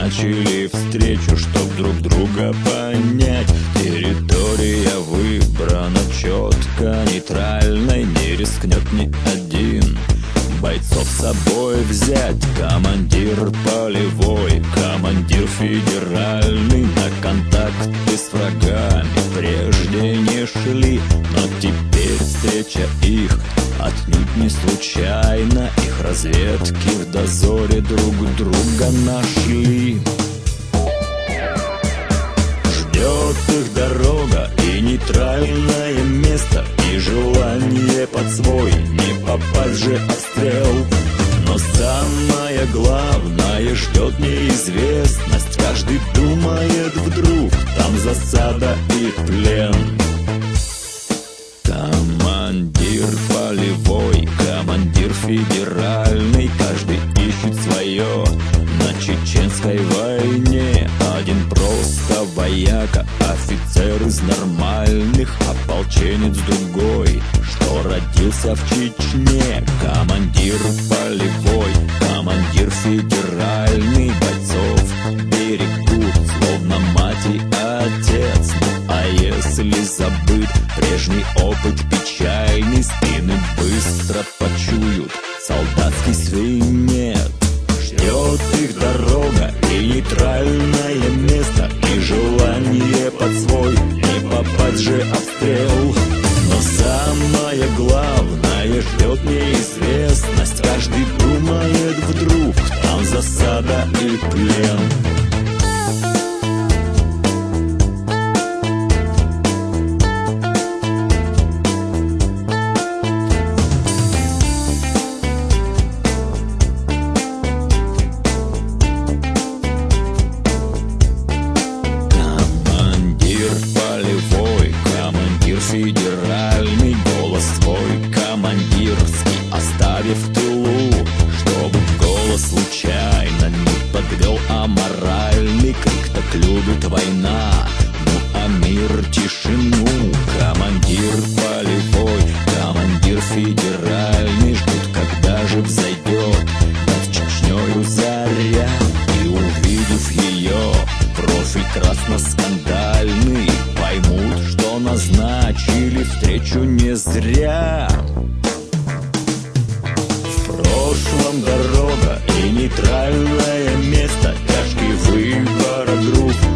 начали встречу, чтоб друг друга понять. Территория выбрана четко, нейтральной не рискнет ни один бойцов с собой взять. Командир полевой, командир федеральный, на контакты с врагами прежде не шли, но теперь встреча их отнюдь не случайно. Их разведки в дозоре друг друга нашли. Ждет их дорога и нейтральное место, и желание под свой не попасть же обстрел. Но самое главное ждет неизвестность. Каждый думает вдруг там засада и плен. Командир полевой, командир федеральный, каждый ищет свое на чеченской войне. Один просто вояка, офицер из нормальных, ополченец другой, что родился в Чечне. Командир полевой, командир федеральный, бойцов берегут, словно мать и отец. Ну а если забыт прежний опыт печальный, спины быстро почуют солдатский свинец. Ждет их дорога и нейтральное место, и желание под свой не попасть же обстрел. Но самое главное ждет неизвестность. Каждый думает вдруг там засада и плен. Федеральный голос свой командирский оставив в тылу, чтобы голос случайно не подвел аморальный крик. Так любит война, ну а мир тишину. Командир полевой, командир федеральный ждут, когда же взойдет над Чечнёю заря. И увидев ее профиль красно-скандальный, поймут, что назначили встречу не зря. В прошлом дорога и нейтральное место, тяжкий выбор, друг.